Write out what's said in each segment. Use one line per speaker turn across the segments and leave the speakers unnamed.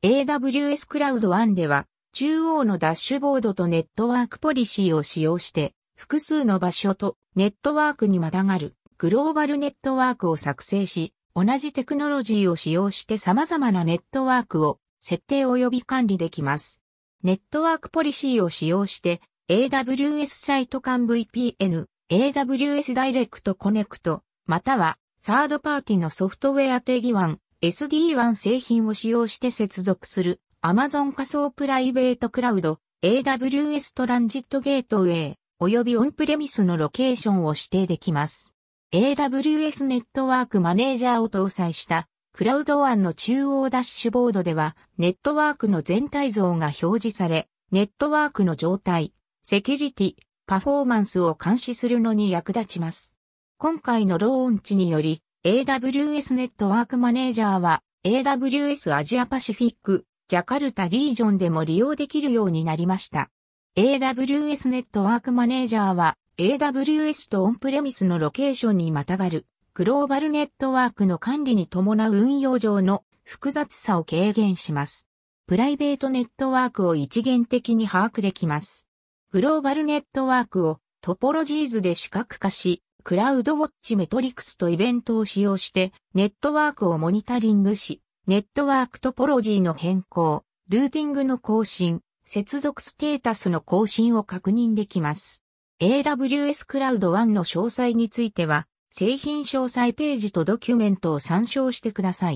AWS Cloud One では、中央のダッシュボードとネットワークポリシーを使用して、複数の場所とネットワークにまたがるグローバルネットワークを作成し、同じテクノロジーを使用して様々なネットワークを設定及び管理できます。ネットワークポリシーを使用して、AWS サイト間 VPN、AWS ダイレクトコネクト、またはサードパーティのソフトウェア定義1、SD1 製品を使用して接続する Amazon 仮想プライベートクラウド、AWS トランジットゲートウェイ、及びオンプレミスのロケーションを指定できます。AWS ネットワークマネージャーを搭載したクラウドワンの中央ダッシュボードではネットワークの全体像が表示され、ネットワークの状態、セキュリティ、パフォーマンスを監視するのに役立ちます。今回のローンチにより AWS ネットワークマネージャーは AWS アジアパシフィック、ジャカルタリージョンでも利用できるようになりました。AWS ネットワークマネージャーは AWS とオンプレミスのロケーションにまたがるグローバルネットワークの管理に伴う運用上の複雑さを軽減します。プライベートネットワークを一元的に把握できます。グローバルネットワークをトポロジーズで視覚化し、クラウドウォッチメトリクスとイベントを使用してネットワークをモニタリングし、ネットワークトポロジーの変更、ルーティングの更新、接続ステータスの更新を確認できます。AWS Cloud One の詳細については、製品詳細ページとドキュメントを参照してくださ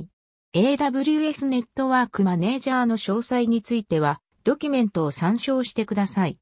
い。AWS ネットワークマネージャーの詳細については、ドキュメントを参照してください。